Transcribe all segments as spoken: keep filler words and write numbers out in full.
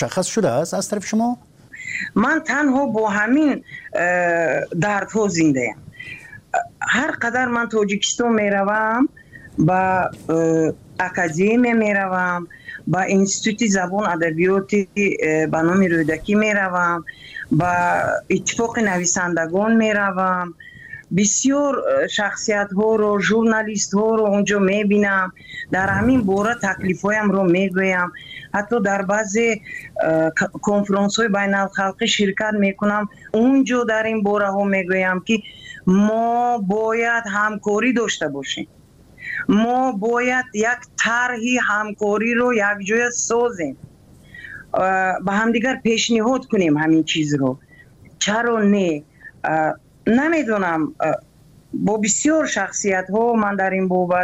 مشخص شده است از طرف شما؟ من تنها با همین دردها زنده ام. هر قدر من تاجیکستان میروم، با اکادمی میروم، با انستیتوت زبان ادبیات به نام رودکی میروم، با اتفاق نویسندگان میروم، بسیار شخصیت ها رو، ژورنالیست ها رو اونجا میبینم، در همین باره تکلیف هایم رو میگویم، حتی در بعضی کنفرانس های بین الخلقی شرکت میکنم، اونجا در این باره ها میگویم که ما باید همکاری داشته باشیم، ما باید یک طرحی همکاری رو یک جای سازیم، با همدیگر پیشنهاد کنیم همین چیز رو. چرا نه؟ نمیدونم، با بسیار شخصیت ها من در این بابت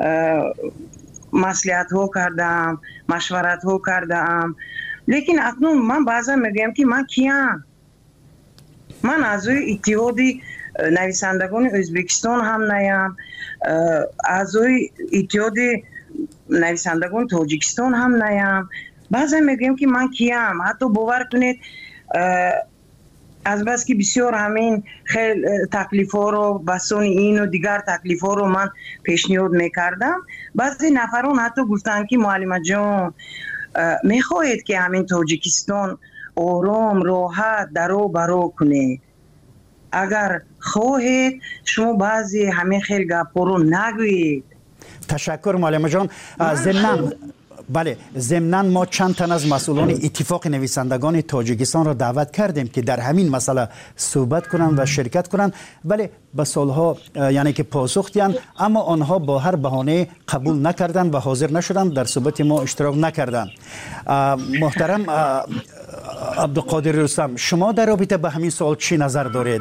مصلحت ها کردم، مشورت ها کردم، لیکن اکنون من بعضا میگم که من کیم؟ من اعضای اتحادی نویسندگان ازبکستان هم نیم، اعضای اتحاد نویسندگان تاجیکستان هم نیم. بعضا میگم که من کیم؟ حتی باور کنید از بس که بسیار همین خیلی تکلیف ها رو بسان این و دیگر تکلیف ها رو من پیشنهاد میکردم، بعضی نفران حتی گفتن که معلم جان میخواهید که همین تاجیکستان آرام راحت درو برو کنه، اگر خواهید شما بعضی همین خیلی گپ رو نگویید. تشکر معلم جان. ضمناً بله ضمناً ما چند تن از مسئولان اتفاق نویسندگان تاجیکستان را دعوت کردیم که در همین مسئله صحبت کنند و شرکت کنند، ولی به سالها یعنی که پاسخ دهند، اما آنها با هر بهانه قبول نکردند و حاضر نشدند، در صحبت ما اشتراک نکردند. محترم عبدالقادر رستم، شما در رابطه به همین سوال چی نظر دارید؟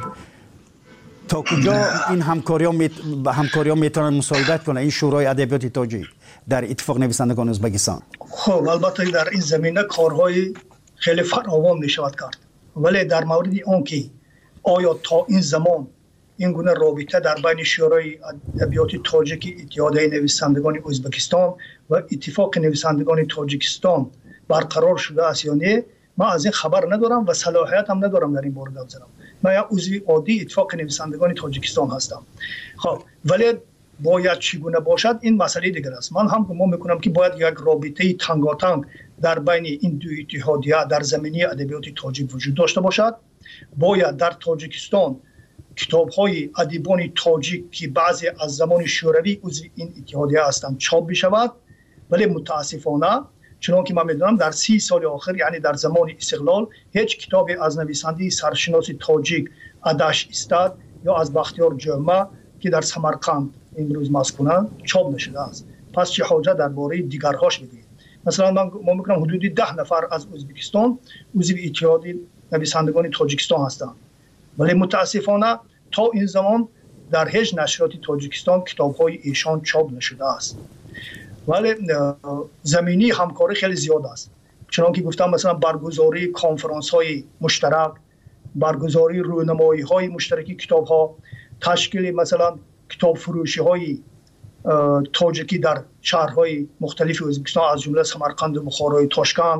تا کجا این همکاری‌ها می... همکاری‌ها میتونن مساعدت کنه این شورای ادبیات تاجیک در اتفاق نویسندگان ازبکستان؟ خب البته در این زمینه کارهای خیلی فراوان می شود کرد، ولی در مورد آن که آیا تا این زمان این گونه رابطه در بین شورای ادبیات تاجیک اتحاد نویسندگان ازبکستان و اتفاق نویسندگان تاجیکستان برقرار شده است یا نه، من از این خبر ندارم و صلاحیت هم ندارم در این باره گپ بزنم. من یک عضو عادی اتفاق نویسندگان تاجیکستان هستم. خب ولی باید چگونه باشد این مسئله دیگر است. من هم گمان میکنم که باید یک رابطه تنگاتنگ در بین این دو اتحادیه در زمینه ادبیات تاجیک وجود داشته باشد. باید در تاجیکستان کتاب‌های ادیبان تاجیک که بعضی از زمان شوروی عضو این اتحادیه هستند چاپ بشود، ولی متاسفانه چون که من میدونم در سی سال آخر، یعنی در زمان استقلال، هیچ کتابی از نویسنده سرشناس تاجیک ادش استاد یا از بختیار جمعه که در سمرقند امروز مسکونند چاپ نشده است. پس چه حاجت درباره دیگرهاش بگویید؟ مثلا من ما میگم حدود ده نفر از ازبکستان عضو اتحاد نویسندگان تاجیکستان هستند، ولی متاسفانه تا این زمان در هیچ نشریات تاجیکستان کتاب‌های ایشان چاپ نشده است. ولی زمینی همکاری خیلی زیاد است، چون که گفتم مثلا برگزاری کنفرانس های مشترک، برگزاری رونمایی های مشترکی کتاب ها، تشکیل مثلا کتاب فروشی های تاجیکی در شهرهای مختلف ازبکستان از جمله سمرقند و بخارا و تاشکند،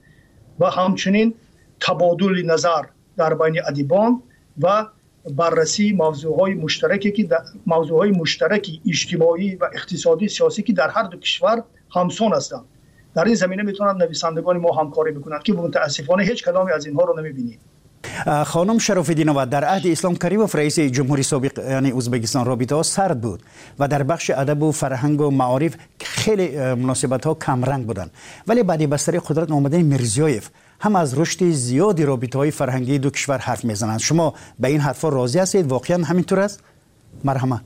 و همچنین تبادل نظر در بین ادیبان و بررسی موضوعهای مشترکی که موضوعهای مشترکی اجتماعی و اقتصادی سیاسی که در هر دو کشور همسان هستند. در این زمینه میتونن نویسندگان ما همکاری بکنند که متاسفانه هیچ کدامی از اینها رو نمیبینیم. خانم شراف‌الدینова، در عهد اسلام کریموف رئیس جمهوری سابق یعنی ازبکستان رابطه ها سرد بود و در بخش ادب و فرهنگ و معارف خیلی مناسبت ها کم رنگ بودند، ولی بعد بستر قدرت آمدن میرزیایف هم از رشد زیادی رابطه های فرهنگی دو کشور حرف میزنند. شما به این حرفا راضی هستید؟ واقعا همینطور است؟ مرحمت.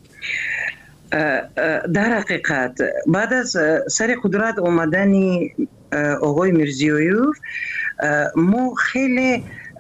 در حقیقت بعد از سر قدرت آمدن آقای میرزیایف ما خیلی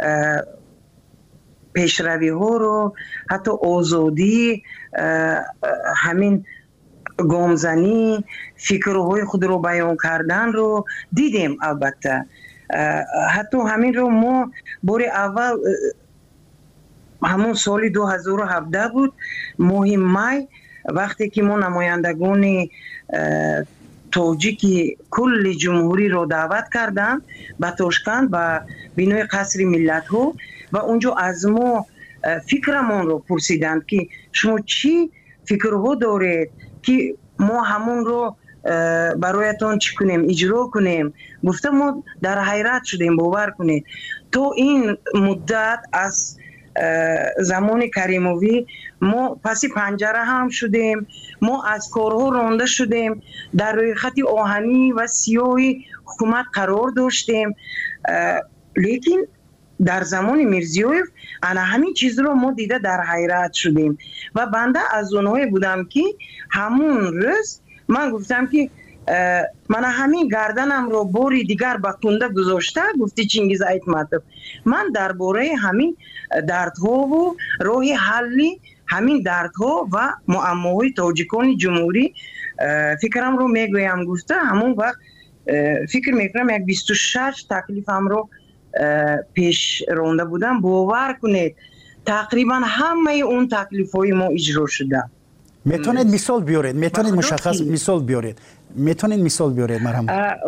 پیشروی ها رو، حتی آزادی، همین گامزنی، فکرهای خود رو بیان کردن رو دیدیم. البته حتی همین رو ما بار اول همون سال دو هزار و هفده بود، ماه می، وقتی که ما نمایندگان توجیکی کل جمهوری رو دعوت کردن به تاشکند به بینوی قصر ملت ها و اونجا از ما فکرمون رو پرسیدند که شما چی فکرها دارید که ما همون رو برایتان چی کنیم اجرا کنیم. گفته ما در حیرت شدیم، باور کنید تو این مدت از زمان کریموی ما پسی پنجره هم شدیم، ما از کارها رانده شدیم، در روی خط آهنی و سیاهی حکومت قرار داشتیم، لیکن در زمان میرزیویف انا همین چیز رو ما دیده در حیرت شدیم و بنده از اونهایی بودم که همون روز من گفتم که من همین گردنم رو باری دیگر به کنده گذاشته. گفتی چینگیز ایتماتov من درباره همین دردها و راه حلی همین دردها و معماهای تاجیکان جمهوری فکرم رو میگویم. گفته همون وقت فکر میکنم یک بیست و شش تکلیفم رو پیش رونده بودم. باور کنید تقریبا همه اون تکلیف های ما اجرا شده. میتونید مثال بیارید؟ میتونید مشخص مثال بیارید؟ میتونید مثال بیارید مرحبا؟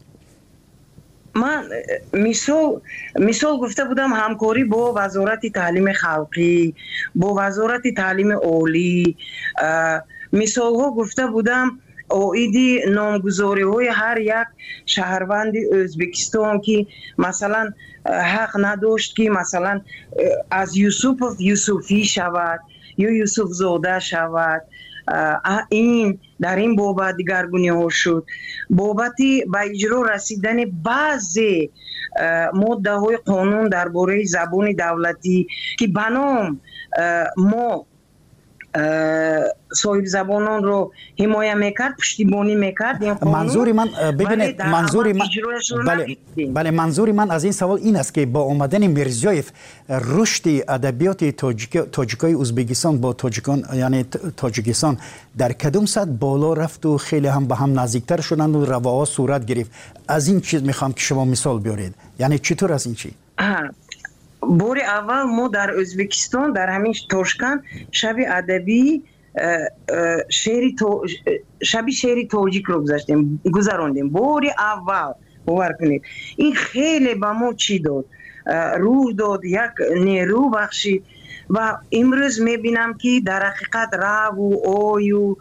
من مثال مثال گفته بودم همکاری با وزارت تعلیم خلقی، با وزارت تعلیم عالی، مثال ها گفته بودم اویدی نامگذاری های هر یک شهروند ازبکستان که مثلا حق نداشت که مثلا از یوسف یوسفی شود یا یوسف زاده شود. این در این بابت دیگرگونی ها شد. بابتی به اجرا رسیدن بعضی ماده های قانون درباره زبان دولتی که بنام ما صاحب زبانان رو حمایت میکرد، پشتیبانی میکرد. منظور من ببینید منظور من بله بله منظور من از این سوال این است که با آمدن میرزیویف رشد ادبیات تاجیک تاجیکای ازبکستان با تاجیکان یعنی تاجیکستان در کدوم سطح بالا رفت و خیلی هم به هم نزدیکتر شدند و رواها صورت گرفت. از این چیز میخوام که شما مثال بیارید. یعنی چطور از این چی؟ بار اول ما در ازبکستان در همین تاشکند شب ادبی شعری شب شعری تاجیک رو گذاشتیم گذراندیم. بار اول باور کنید این خیلی به ما چی داد، روح داد، یک نیرو بخشید و امروز میبینم که در حقیقت رو و آی و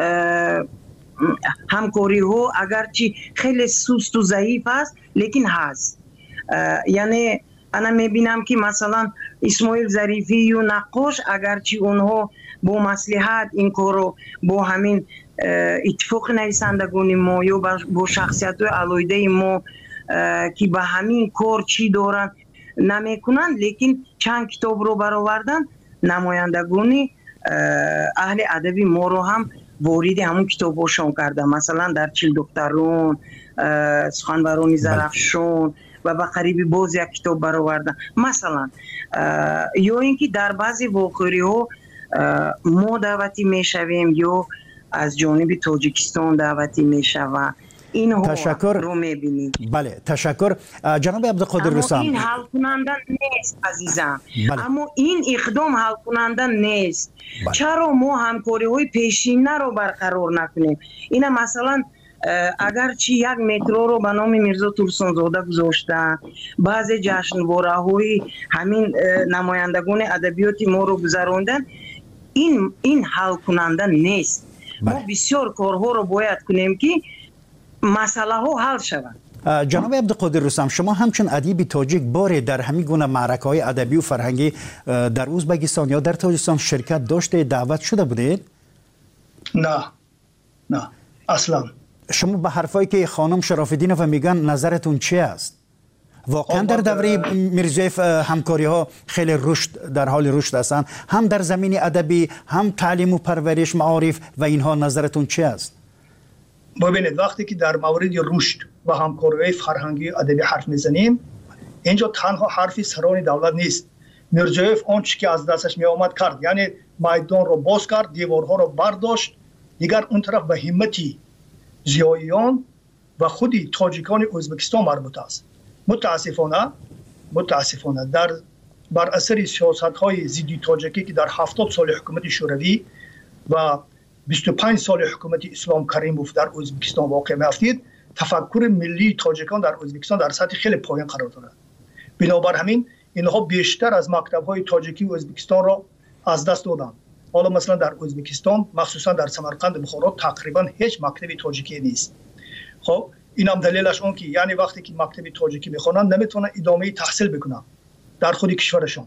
همکاری ها اگرچه خیلی سست و ضعیف است لیکن هست. یعنی انا میبینم که مثلا اسماعیل ظریفی و نقاش اگرچه اونها با مصلحت این کارو با همین اتفاق نویسندگان ما یا با شخصیت های علایده ما که به همین کار چی دارن نمیکنن، لیکن چند کتاب رو برآوردن نمایندگان اهل ادبی ما رو هم وارد همون کتاباشون کردن. مثلا در چیل دخترون، سخنوران زرافشان و به قریبی باز یک کتاب برآوردن مثلا. یا اینکه در بعضی واقعی ها ما دعوتی میشویم یا از جانب تاجیکستان دعوتی میشوند. این تشکر رو میبینید. بله تشکر جناب عبدالقادر رسام. اما این حل کننده نیست عزیزم. بله. اما این اقدام حل کننده نیست. بله. چرا ما همکاری های پیشینه رو برقرار نکنیم؟ این مثلا اگر چی یک مترو رو به نام میرزا ترسانزاده گذاشتن، بعضی جشنواره های همین نمایندگان ادبیات ما رو گذراندن، این این حل کننده نیست. بله. ما بسیار کارها رو باید کنیم که مسئله ها حل شود. جناب عبدالقادر رسام، شما همچون ادیب تاجیک باره در همین گونه معرکه های ادبی و فرهنگی در ازبکستان یا در تاجیکستان شرکت داشته، دعوت شده بودید؟ نه نه اصلا. شما به حرفایی که خانم شراف‌الدینوف میگن نظرتون چی است؟ واقعا در دوره میرزیویف همکاری ها خیلی رشد در حال رشد هستند، هم در زمین ادبی هم تعلیم و پرورش معارف و اینها، نظرتون چی است؟ ببینید وقتی که در مورد رشد و همکاری فرهنگی ادبی حرف میزنیم، اینجا تنها حرفی سران دولت نیست. میرزیویف آنچه که از دستش می آمد کرد، یعنی میدان رو باز کرد، دیوارها رو برداشت. دیگر اون طرف به همتی زیاییان و خودی تاجیکان ازبکستان مربوط است. متاسفانه متاسفانه در بر اثر سیاست های ضد تاجیکی که در هفتاد سال حکومت شوروی و بیست و پنج سال حکومت اسلام کریموف در ازبکستان واقع می‌افتید، تفکر ملی تاجیکان در ازبکستان در سطح خیلی پایین قرار دارد. بنابر همین اینها بیشتر از مکتب‌های تاجیکی و ازبکستان را از دست دادند. حالا مثلا در ازبکستان مخصوصا در سمرقند بخارا تقریبا هیچ مکتبی تاجیکی نیست. خب این هم دلیلش اون که یعنی وقتی که مکتبی تاجیکی میخوانند نمیتونن ادامه تحصیل بکنن در خود کشورشون.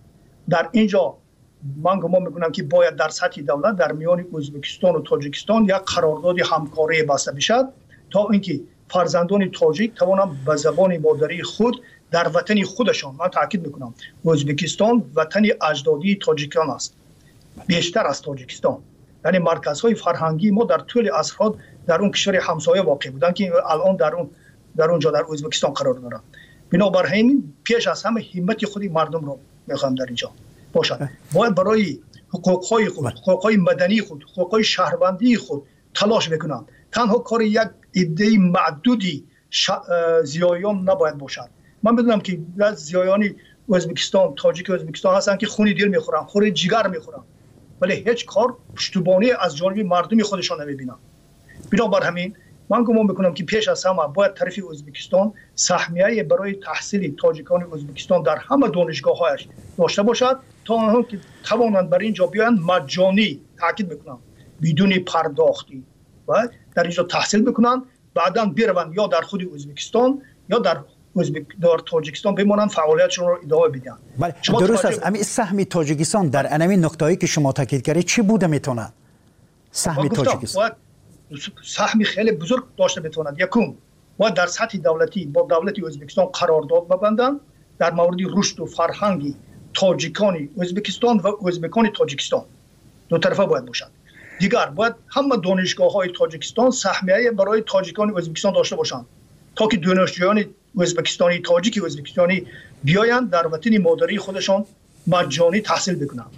در اینجا من گمان میکنم که باید در سطح دولت در میان ازبکستان و تاجیکستان یک قرارداد همکاری بسته بشد تا اینکه فرزندان تاجیک توانند به زبان مادری خود در وطن خودشان، من تاکید میکنم ازبکستان وطن اجدادی تاجیکان است بیشتر از تاجیکستان، یعنی مرکزهای فرهنگی ما در طول عصرها در اون کشور همسایه واقع بودن که الان در اون در اونجا در ازبکستان قرار دارند. بنابراین پیش از همه همت خود مردم رو میخوام در اینجا باشد. باید برای حقوقهای خود، حقوقهای مدنی خود، حقوقهای شهروندی خود تلاش بکنند. تنها کار یک عده معدودی ش... زیایان نباید باشد. من بدونم که از زیایان ازبکستان، تاجیک ازبکستان هستن که خون دل میخورن، خون جگر میخورن، ولی هیچ کار پشتیبانی از جانب مردم خودشان نمیبینن. بنابر همین من گمان میکنم که پیش از همه باید طرف ازبکستان سهمیه برای تحصیل تاجیکان ازبکستان در همه دانشگاه‌هایش داشته باشد تا آنها که توانند بر اینجا بیایند مجانی، تاکید میکنم بدون پرداختی و در اینجا تحصیل بکنند، بعداً بروند یا در خود ازبکستان یا در ازبک در تاجیکستان بمانند فعالیتشون رو ادامه بدن. بله درست است. امی سهم تاجیکستان در انمی نقطه‌ای که شما تاکید کردید چی بوده میتونه؟ سهم تاجیکستان سهمی خیلی بزرگ داشته بتواند. یکم باید در سطح دولتی با دولت ازبکستان قرارداد ببندند در مورد رشد و فرهنگی تاجیکان ازبکستان و ازبکان تاجیکستان، دو طرفه باید باشد. دیگر باید همه دانشگاه‌های تاجیکستان سهمیه برای تاجیکان ازبکستان داشته باشند تا که دانشجویان ازبکستانی تاجیک ازبکستانی بیایند در وطن مادری خودشان مجانی تحصیل بکنند.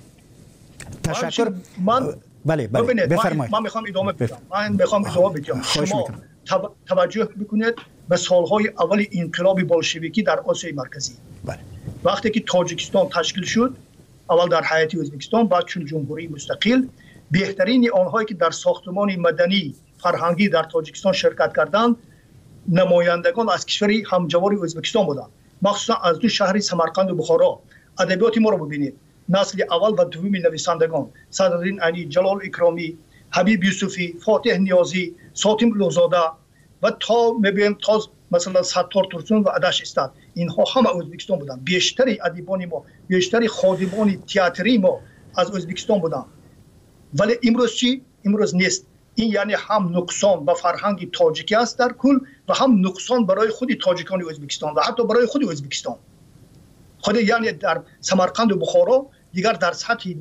تشکر. من بله بله بفرمایید. من میخوام ادامه بدم. من میخوام ادامه بدم. شما توجه بکنید به سالهای اول انقلاب بولشویکی در آسیای مرکزی. بله. وقتی که تاجیکستان تشکیل شد، اول در هیئت ازبکستان، بعد چون جمهوری مستقل، بهترین آنهایی که در ساختمان مدنی فرهنگی در تاجیکستان شرکت کردند نمایندگان از کشوری همجوار ازبکستان بودند، مخصوصا از دو شهر سمرقند و بخارا. ادبیات ما رو ببینید، نسل اول و دوم نویسندگان صدرالدین علی، جلال اکرامی، حبیب یوسفی، فاتح نیازی، ساتم لوزاده و تا میبینیم تا مثلا ستار ترسون و عدش استاد، اینها همه ازبکستان بودند. بیشتری ادیبان ما، بیشتری خادمان تئاتری ما از ازبکستان بودند. ولی امروز چی؟ امروز نیست. این یعنی هم نقصان و فرهنگ تاجیکی است در کل و هم نقصان برای خود تاجیکان ازبکستان و حتی برای خود ازبکستان. خود یعنی در سمرقند و بخارا دیگر در سطح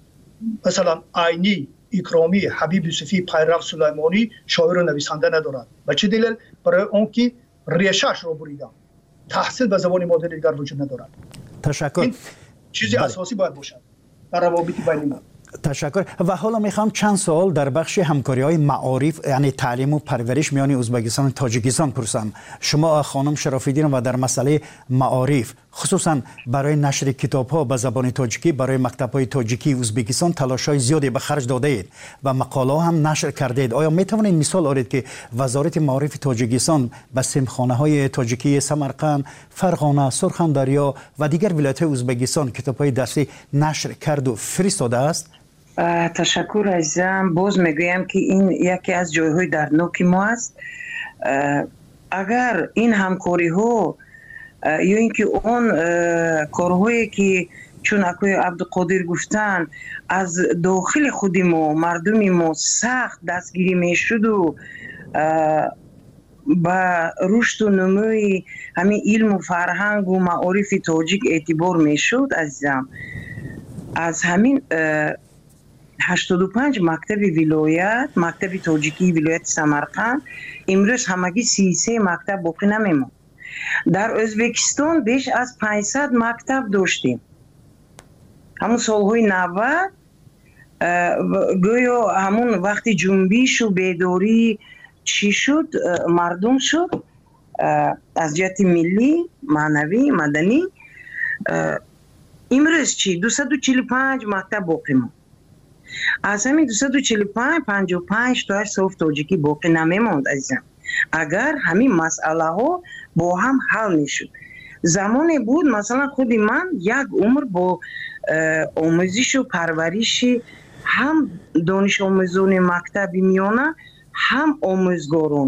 مثلا عینی، اکرامی، حبیب یوسفی، پیرو سلیمانی شاعر و نویسنده ندارد. و چه دلیل؟ برای اون که ریشه‌اش رو بریدن. تحصیل به زبان مادری دیگر وجود ندارد. تشکر. این چیزی بله. اساسی باید باشد در روابط بین ما. تشکر. و حالا میخوام چند سوال در بخش همکاری های معارف یعنی تعلیم و پرورش میان ازبکستان و تاجیکستان پرسم. شما خانم شرافی‌دین و در مسئله معارف خصوصا برای نشر کتاب ها به زبان تاجیکی برای مکتب های تاجیکی ازبکستان تلاش های زیادی به خرج داده اید و مقاله هم نشر کرده اید. آیا میتوانید مثال آورید که وزارت معارف تاجیکستان به سیمخانه های تاجیکی سمرقند، فرغانه، سرخندریا و دیگر ولایت های ازبکستان کتاب های درسی نشر کرد و فرستاده است؟ تشکر عزیزم. باز میگویم که این یکی از جایهای دردناک ما است. اگر این همکاری ها یا اینکه اون کارهایی که چون اکوی عبدالقادر گفتن از داخل خود ما مردم ما سخت دستگیری میشد و با رشد و نموی همین علم و فرهنگ و معارف تاجیک اعتبار میشد عزیزم، از همین هشتاد و پنج مکتب ولایت، مکتب تاجیکی ولایت سمرقند امروز همگی سی و سه مکتب باقی نمیموند. در ازبکستان بیش از پانصد مکتب داشتیم. همون سالهای نود گویا همون وقتی جنبش و بیداری چی شد مردم شد از جهت ملی، معنوی، مدنی. امروز چی؟ دویست و چهل و پنج مکتب باقی ماند. از همین دویست و چهل و پنج پنجاه و پنج تا صرف تاجیکی باقی نمیموند عزیزم. اگر همین مسئله ها با هم حل میشد. زمانی بود مثلا خود من یک عمر با آموزش و پرورش هم دانش آموزان مکتب میانه هم آموزگاران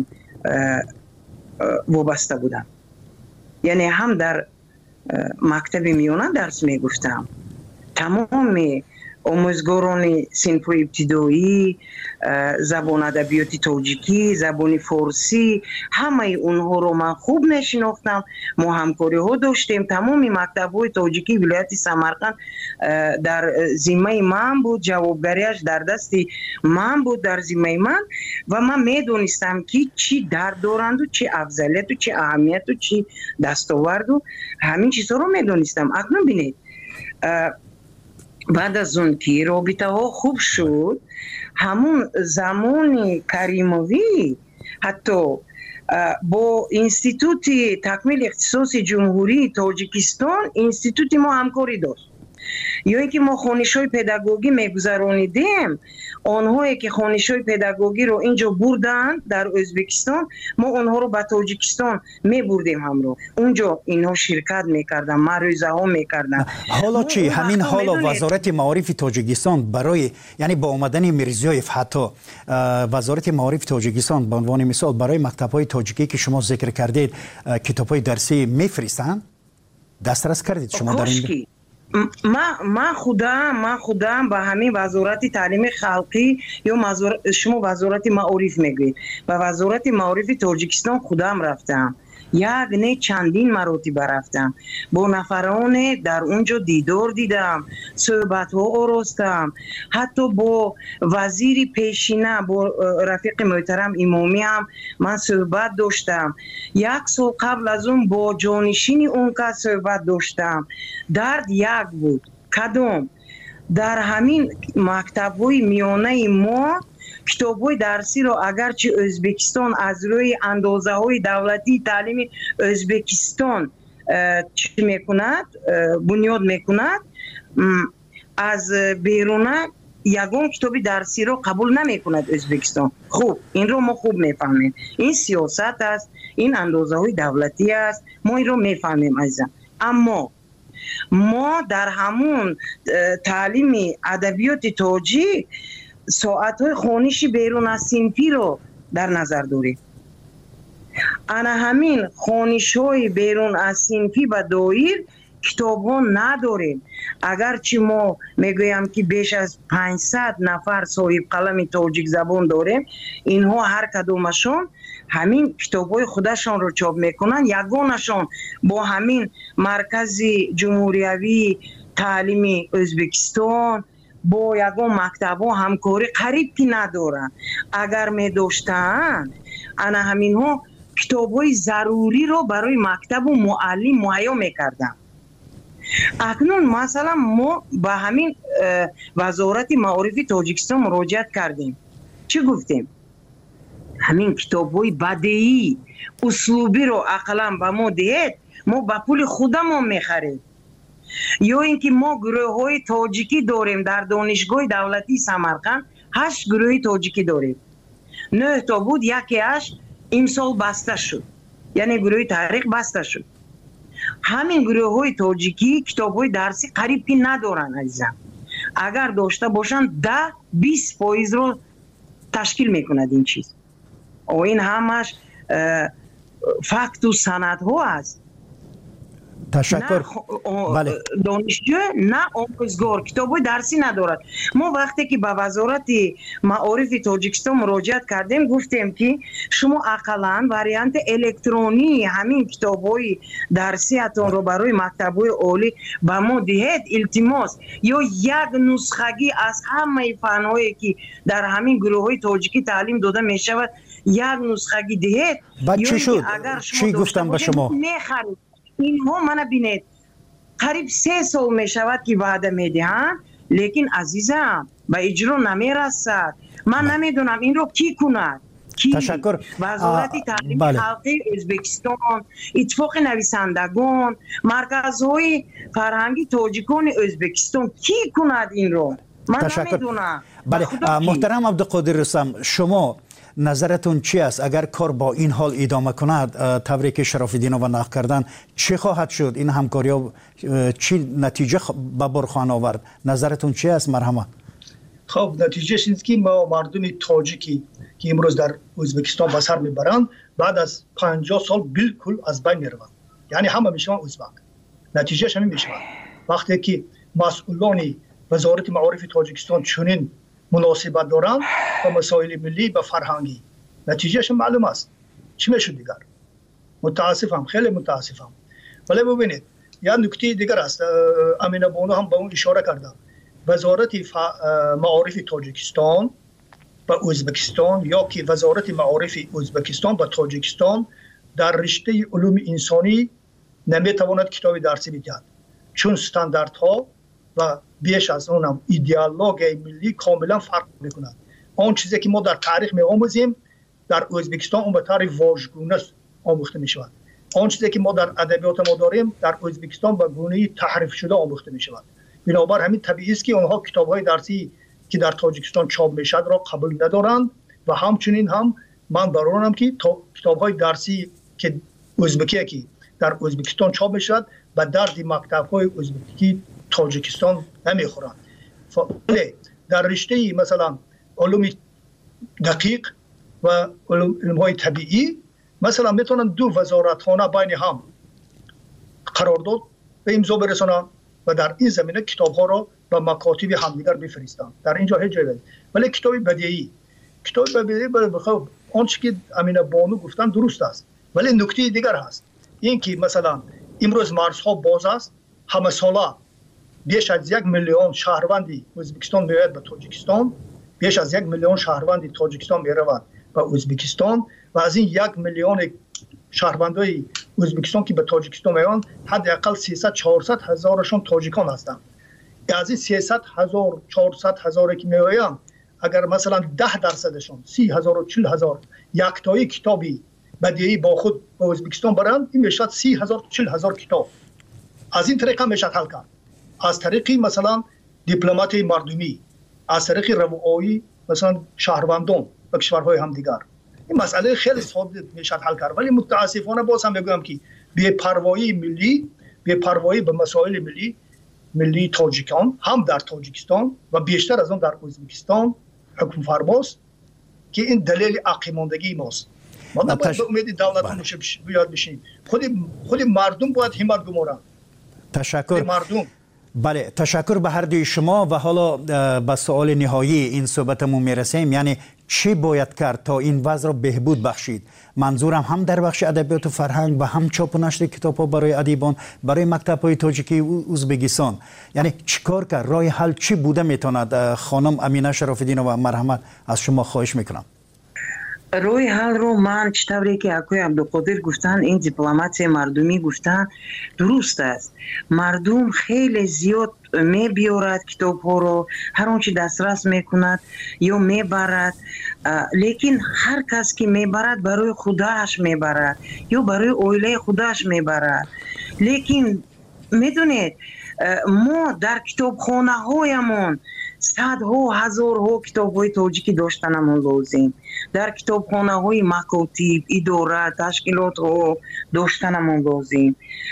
وابسته بودم. یعنی هم در مکتب میانه درس میگفتم. تمام آموزگاران صنف ابتدایی، زبان ادبیات تاجیکی، زبان فارسی، همه اونها رو من خوب نشناختم. ما همکاری ها داشتیم. تمام مکتب های تاجیکی ولایت سمرقند در ذمه من بود، جوابگاریش در دست من بود، در ذمه من. و من میدونستم که چی درد دارند و چی افضلیت و چی اهمیت و چی دستاورد و همین چیزها رو میدونستم. اکنون بینید بعد از اون که رابطه ها خوب شد، همون زمان کریموی حتی با انستیتوت تکمیل اختصاص جمهوری تاجیکستان انستیتوت ما همکاری داشت. یا اینکه ما خوانش‌های پداگوژی میگذرانیدیم، آنهایی که خوانش‌های پداگوژی رو اینجا بردن در ازبکستان، ما آنها رو به تاجیکستان میبردیم همراه. اونجا اینها شرکت میکردن، معروضه ها میکردن. حالا چی همین حالا وزارت معارف تاجیکستان برای یعنی با اومدن میرزیویف حتی وزارت معارف تاجیکستان به عنوان مثال برای مکتب‌های تاجیکی که شما ذکر کردید کتاب‌های درسی میفرستن؟ دسترس کردید شما در این؟ ما ما خودم ما خودم با همین وزارت تعلیم خلقی یا وزارت شما وزارت معارف میگید و وزارت معارف تاجیکستان خودم رفتم، یک نه چندین مراتب رفتم، با نفران در اونجا دیدار دیدم، صحبت ها آراستم، حتی با وزیر پیشینه با رفیق محترم امامی هم من صحبت داشتم. یک سال قبل از اون با جانشین اون که صحبت داشتم. درد یک بود. کدام؟ در همین مکتب‌های میانه ما کتاب‌های درسی رو اگرچه ازبکستان از روی اندازه‌های دولتی تعلیم ازبکستان چی میکند بنیاد میکند، از بیرونه یگان کتاب درسی رو قبول نمیکند ازبکستان. خوب این رو ما خوب میفهمیم، این سیاست است، این اندازه‌های دولتی است، ما این رو میفهمیم عزیزم. اما ما در همون تعلیم ادبیات تاجیک ساعت‌های خوانشی بیرون از صنفی رو در نظر داریم. انا همین خوانش‌های بیرون از صنفی و دایر کتاب‌ها نداریم. اگرچه ما میگویم که بیش از پانصد نفر صاحب قلم تاجیک زبان داریم، اینها هر کدومشون همین کتاب‌های خودشان رو چاپ میکنن. یگانشون با همین مرکز جمهوریوی تعلیم ازبکستان با یگان مکتب ها همکاری قریب که ندارن. اگر می داشتن انا همین ها کتاب های ضروری رو برای مکتب و معلم مهیا میکردن. اکنون مثلا ما با همین وزارت معارف تاجیکستان مراجعت کردیم. چی گفتیم؟ همین کتاب های بدیهی اسلوبی رو اقلا به ما دهید، ما با پول خودمون میخریم. یا اینکه ما گروه های تاجیکی داریم در دانشگاه دولتی سمرقند، هشت گروه تاجیکی داریم. نه تا بود، یکی هشت امسال بسته شد، یعنی گروه تاریخ بسته شد. همین گروه های تاجیکی کتاب های درسی قریب که ندارن عزیزم. اگر داشته باشن ده بیست فایز رو تشکیل میکند این چیز. و این همش فکت و سند ها است. تشکر. بله. دانشجو نه آموزگار کتاب درسی ندارد. ما وقتی که به وزارت معارف تاجیکستان مراجعت کردیم گفتیم که شما اقلا وریانت الکترونی همین کتاب‌های درسی اتون رو برای مکتب‌های عالی به ما دهید التماس، یا یک نسخگی از همه فن‌هایی که در همین گروه‌های تاجیکی تعلیم داده می‌شود یک نسخگی دهید. بعد چی شد؟ چی گفتم به شما؟ می‌خرید. اینها منو بینید قریب سه سال می شود که وعده می دهند، لیکن عزیزم به اجرا نمی رسد. من نمیدونم این رو کی کند. کی؟ تشکر. وزارت تعلیم بله. خلقی ازبکستان، اتفاق نویسندگان، مرکزهای فرهنگی تاجیکان ازبکستان کی کند این رو؟ من تشکر. نمیدونم. بله محترم عبدالقادر رستم، شما نظرتون چی است؟ اگر کار با این حال ادامه کند، تبریک شراف‌الدین و نقد کردن، چی خواهد شد؟ این همکاری ها چی نتیجه به بر خواهند آورد؟ نظرتون چی است؟ مرحمت. خب نتیجهش اینه که ما مردم تاجیکی که امروز در ازبکستان به سر میبرند بعد از پنجاه سال بالکل از بین میروند، یعنی همه میشوند ازبک. نتیجهش همین میشود. وقتی که مسئولان وزارت معارف تاجیکستان چنین مناسبت دارند با مسائل ملی و فرهنگی، نتیجهش معلوم است. چی میشه دیگر؟ متاسفم، خیلی متاسفم. ولی ببینید یا نکته دیگر است، امینه بانو هم به اون اشاره کرده. وزارت معارف تاجیکستان و ازبکستان یا که وزارت معارف ازبکستان و تاجیکستان در رشته علوم انسانی نمیتواند کتاب درسی بدهد، چون استانداردها و بیش از اونم ایدئولوژی ملی کاملا فرق میکند. آن چیزی که ما در تاریخ می آموزیم در ازبکستان اون به طور واژگونه آموخته می شود. آن چیزی که ما در ادبیات ما داریم در ازبکستان به گونه تحریف شده آموخته می شود. بنابر همین طبیعی است که اونها کتاب‌های درسی که در تاجیکستان چاپ میشد را قبول ندارند و همچنین هم من برانم که کتاب‌های درسی که ازبکی که در ازبکستان چاپ میشد به درد مکتب‌های ازبکی تاجیکستان نمیخورند. در رشته مثلا علوم دقیق و علوم‌های طبیعی مثلا میتونن دو وزارتخانه بین هم قرارداد به امضا برسانند و در این زمینه کتاب‌ها را به مکاتب همدیگر بفرستند. در اینجا هیچ جایی. ولی کتاب بدیعی کتاب بدیعی بخوام آنچه که امینه بانو گفتن درست است، ولی نکته دیگر هست. این که مثلا امروز مرزها باز است، همه ساله بیش از یک میلیون شهروندی ازبکستان میآید به تاجیکستان، بیش از یک میلیون شهروندی تاجیکستان میروند به ازبکستان و از این یک میلیون شهروندای ازبکستان که به تاجیکستان میآیند حداقل سیصد چهارصد هزارشون تاجیکان هستند. از این سیصد هزار چهارصد هزار که میآیند اگر مثلا ده درصدشون سی هزار و چهل هزار یک تایی کتابی بدیعی با خود به ازبکستان برند، این میشد سی هزار چهل هزار کتاب. از این طریق هم میشد حل کرد. از طریق مثلا دیپلمات مردمی، از طریق روایی مثلا شهروندان و کشورهای همدیگر، این مسئله خیلی ساده میشد حل کرد. ولی متاسفانه باز هم میگم که بی پروایی ملی، بی پروایی به مسائل ملی ملی تاجیکان هم در تاجیکستان و بیشتر از اون در ازبکستان حکم فرماست که این دلیل عقیماندگی ماست. ما نباید به امید دولت بیاد بشیم. خود خود مردم باید همت گمارن. تشکر مردم. بله، تشکر به هر دوی شما و حالا به سوال نهایی این صحبتمون میرسیم، یعنی چی باید کرد تا این وضع را بهبود بخشید؟ منظورم هم در بخش ادبیات و فرهنگ و هم چاپ و نشر کتاب‌ها برای ادیبان، برای مکتب‌های تاجیکی و ازبکستان، یعنی چیکار کرد؟ راه حل چی بوده میتواند؟ خانم امینه شراف‌الدین و مرحمت از شما خواهش میکنم. روی حل رو من چطوری که اکوی عبدالقادر گفتن، این دیپلمات مردمی گفتن درست است. مردم خیلی زیاد می بیارد کتاب ها رو، هر اون چی دسترس میکند یا میبرد، لیکن هر کس که میبرد برای خودش میبرد یا برای اویله خودش میبرد. لیکن میدونید ما در کتاب خانه هایمون صدها هزارها کتاب های تاجیکی داشتنمون لازم، در کتاب خانه های مکاتب، اداره، تشکیلات ها داشتنمون لازم.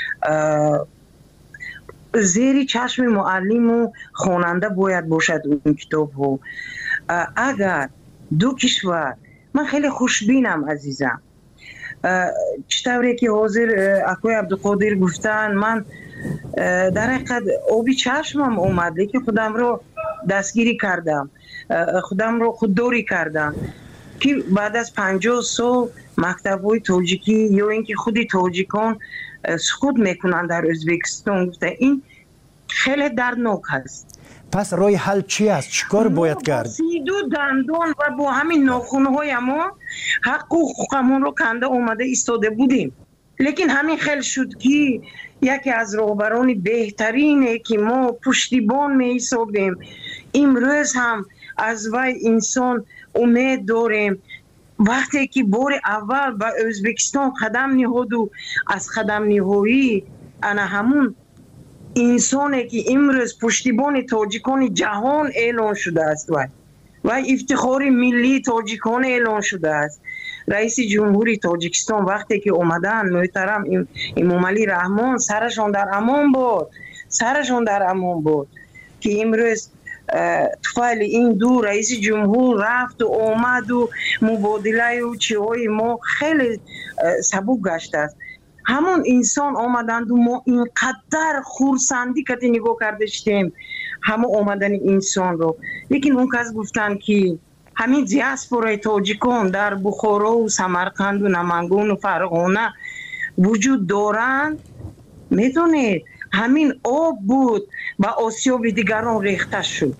زیر چشم معلم و خواننده باید باشد اون کتاب ها. اگر دو کشور، من خیلی خوشبینم عزیزم، چطوری که حاضر اکوی عبدالقادر گفتن، من در حقیقت آبی چشمم اومده که خودم رو دستگیری کردم، خودم رو خودداری کردم که بعد از پنجاه سال مکتب‌های تاجیکی یا اینکه خودی تاجیکان سقوط میکنن در ازبکستان، گفته این خیلی دردناک هست. پس راه حل چی است؟ چیکار باید کرد؟ سیدو دندان و با همین ناخون‌های ما حق و حقوقمون رو کنده اومده ایستاده بودیم، لیکن همین خیلی شد که یکی از رهبران بهترینه که ما پشتیبان می حسابیم، امروز هم از وی انسان امید داریم. وقتی که بار اول به ازبکستان قدم نهاد و از قدم نهایی انا همون انسانی که امروز پشتیبان تاجیکان جهان اعلان شده است و و افتخار ملی تاجیکان اعلان شده است. رئیس جمهوری تاجیکستان وقتی که اومدن محترم امامعلی رحمان سرشان در امان بود سرشان در امان بود که امروز طفل این دو رئیس جمهور رفت و اومد و مبادله و چیهای ما خیلی سبک گشته است. همون انسان آمدند و ما اینقدر خورسندی که نگاه کرده شدیم همون آمدن انسان رو. لیکن اون کس گفتن که همین دیاسپورای تاجیکان در بخارا و سمرقند و نمنگان و فرغانه وجود دارند. میدونید همین آب بود و آسیاب دیگران ریخته شد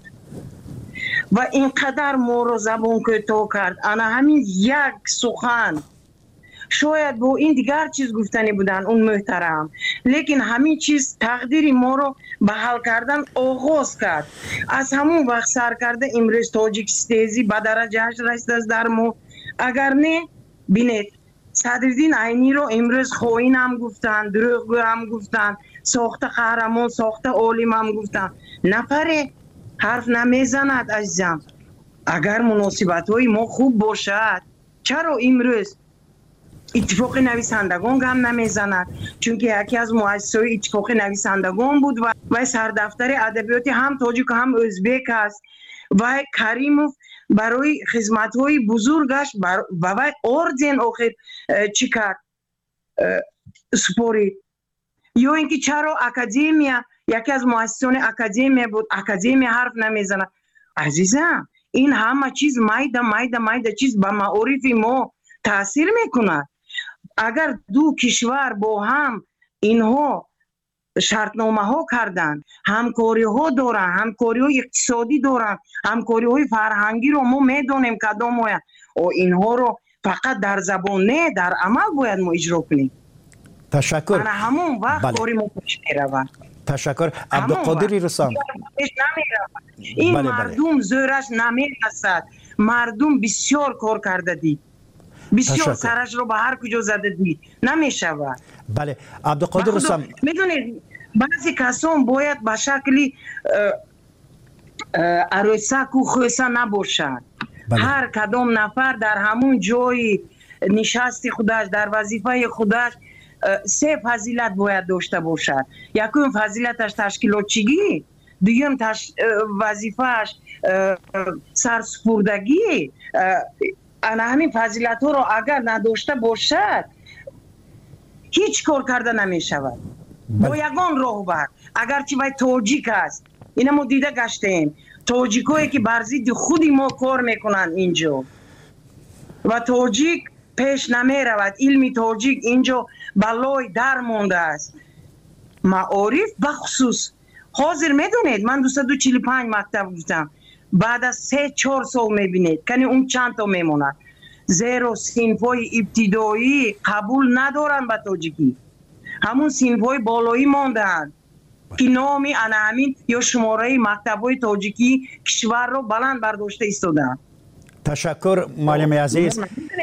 و اینقدر ما رو زبان کوتاه کرد. انا همین یک سخن شاید با این دیگر چیز گفتنی بودن اون محترم، لیکن همین چیز تقدیر ما رو به حل کردن آغاز کرد. از همون وقت سر کرده امروز تاجیکستانی به درجهش رسیده است در ما. اگر نه بینید صدرالدین عینی رو امروز خائن هم گفتن، دروغگو هم گفتن، ساخته قهرمان، ساخته عالم هم گفتن. نفره حرف نمیزند عزیزم. اگر مناسبت های ما خوب باشد چرا امروز اتفاق نویسندگان هم نمیزند؟ چون که یکی از مؤسسای اتفاق نویسندگان بود و و سردفتر ادبیات هم تاجیک هم ازبک است و کریموف برای خدمت‌های بزرگش بر... و و اردن آخر چی کرد سپورید. یا اینکه چرا اکادمیا یکی از مؤسسان اکادمیا بود اکادمیا حرف نمیزند؟ عزیزم این همه چیز مایده مایده مایده چیز به معارف ما تاثیر میکنه. اگر دو کشور با هم اینها شرطنامه ها کردن، همکاری ها دارن، همکاری های اقتصادی دارن، همکاری های فرهنگی رو ما میدونیم کدام باید و اینها رو فقط در زبان نه در عمل باید ما اجرا کنیم. تشکر. من همون وقت بله. کاری ما پیش میروند. تشکر. عبدالقادر رسام. این بله مردم بله. زورش نمیرسد. مردم بسیار کار کرده دید، بسیار تشکر. سرش رو به هر کجا زده دید، نمیشود. بله عبدالقادر رسام، میدونید بعضی کسان باید به شکلی عروسک و خویسه نباشد. بله. هر کدام نفر در همون جای نشست خودش در وظیفه خودش سه فضیلت باید داشته باشد. یکم فضیلتش تشکیلاتچی، دویم تش... وظیفهش سرسپردگی. انا همین فضیلت ها رو اگر نداشته باشد هیچ کار کرده نمی شود. با یگان راه بر اگرچه باید تاجیک است، اینا ما دیده گشتیم تاجیک هایی که بر ضد خودی ما کار میکنن اینجا و تاجیک پیش نمی رود. علمی تاجیک اینجا بلای در مونده است. معارف بخصوص حاضر میدونید من دوست دو چلی پنج مکتب گفتم، بعد از سه چهار سال میبینید کنی اون چند تا میمونن زیرا صنفای ابتدایی قبول ندارن به تاجیکی، همون صنفای بالایی ماندن که نامی انا همین یا شماره مکتبای تاجیکی کشور رو بلند برداشته ایستادن. تشکر معلم عزیز.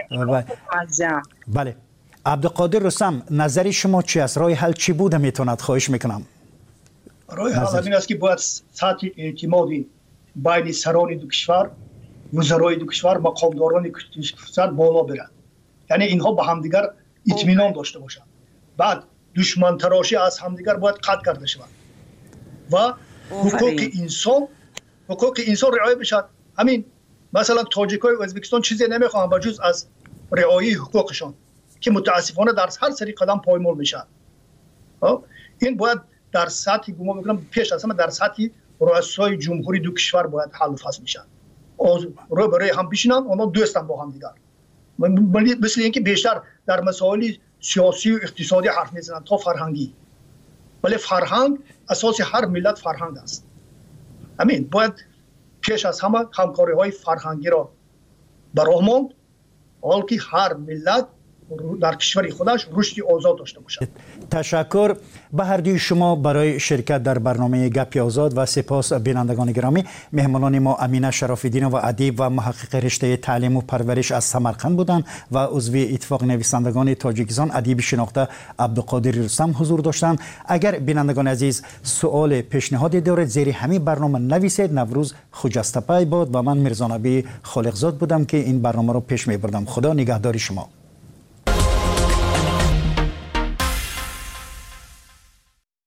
بله عبدالقادر رسام، نظر شما چی است؟ راه حل چی بوده میتوند؟ خواهش میکنم. راه حل این است که باید سطح اعتمادی بین سران دو کشور، وزرای دو کشور، مقامداران دو کشور بالا برند. یعنی اینها با همدیگر اطمینان داشته باشند. بعد دشمن تراشی از همدیگر باید قطع کرده شود و حقوق انسان حقوق انسان رعایت بشود. همین مثلا تاجیکای ازبکستان چیزی نمیخوان بجز از رعایت حقوقشان که متاسفانه در هر سری قدم پایمال میشن. این باید در سطح گمان میکنم پیش از همه در سطح رؤسای جمهوری دو کشور باید حل و فصل میشن. رو برای هم بشینن، اونا دوستن با هم دیگر. مثل اینکه بیشتر در مسائل سیاسی و اقتصادی حرف میزنن تا فرهنگی. ولی فرهنگ اساس هر ملت فرهنگ است. همین باید پیش از همه همکاری های فرهنگی را به راه ماند، حال که هر ملت در کشور خودش رشد آزاد داشته باشد. تشکر به هر دوی شما برای شرکت در برنامه گپ آزاد و سپاس بینندگان گرامی. مهمانان ما امینه شراف‌الدین و ادیب و محقق رشته تعلیم و پرورش از سمرقند بودند و عضو اتفاق نویسندگان تاجیکستان ادیب شناخته عبدالقادر رستم حضور داشتند. اگر بینندگان عزیز سوال پیشنهادی دارید زیر همین برنامه نویسید. نوروز خجسته پای باد و من میرزا نبی خالقزاد بودم که این برنامه رو پیش میبردم. خدا نگهدار شما.